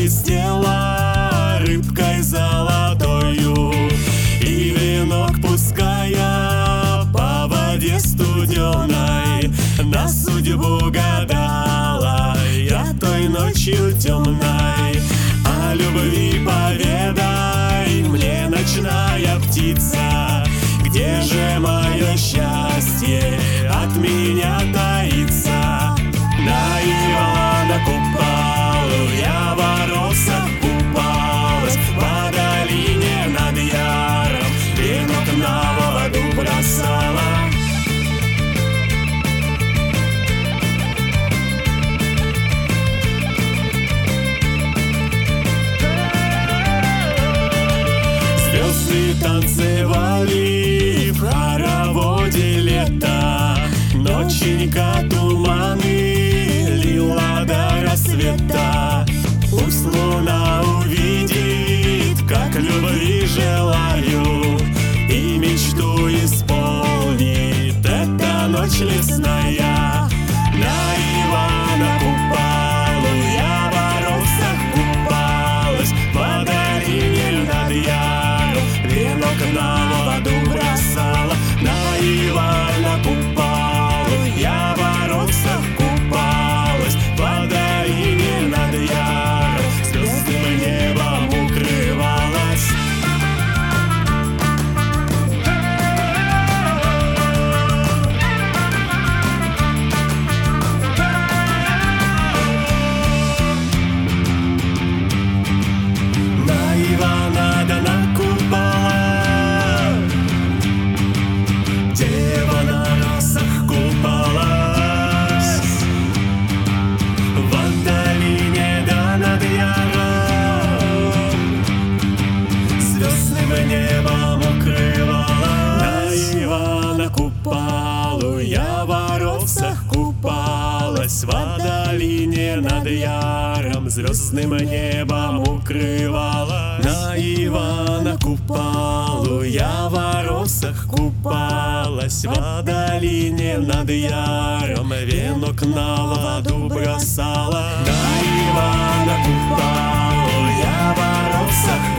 блестела рыбкой золотою, и венок, пуская по воде студеной, на судьбу гадала я той ночью темной. О любви поведай мне, ночная птица, где же мое счастье от меня таится? На Ивана Купалу я в росах купалась, по долине над Яром венок на воду бросала. Звезды танцевали в хороводе лета, ноченька туманы лила до рассвета. Пусть луна увидит, как любви желаю, и мечту исполнит эта ночь лесная. На Ивана Купалу я в росах купалась, по долине над Яром венок на воду бросала. На Ивана Купалу я в росах купалась, по долине над Яром звездным небом укрывалась. На Ивана да на Купала дева на росах купалась, в долине да над Яром звездным небом укрывалась. На Ивана Купалу я в росах купалась, в долине над Яром звездным небом укрывалась. На Ивана Купалу я в росах купалась, в долине над Яром венок на воду бросала. На Ивана Купалу я в росах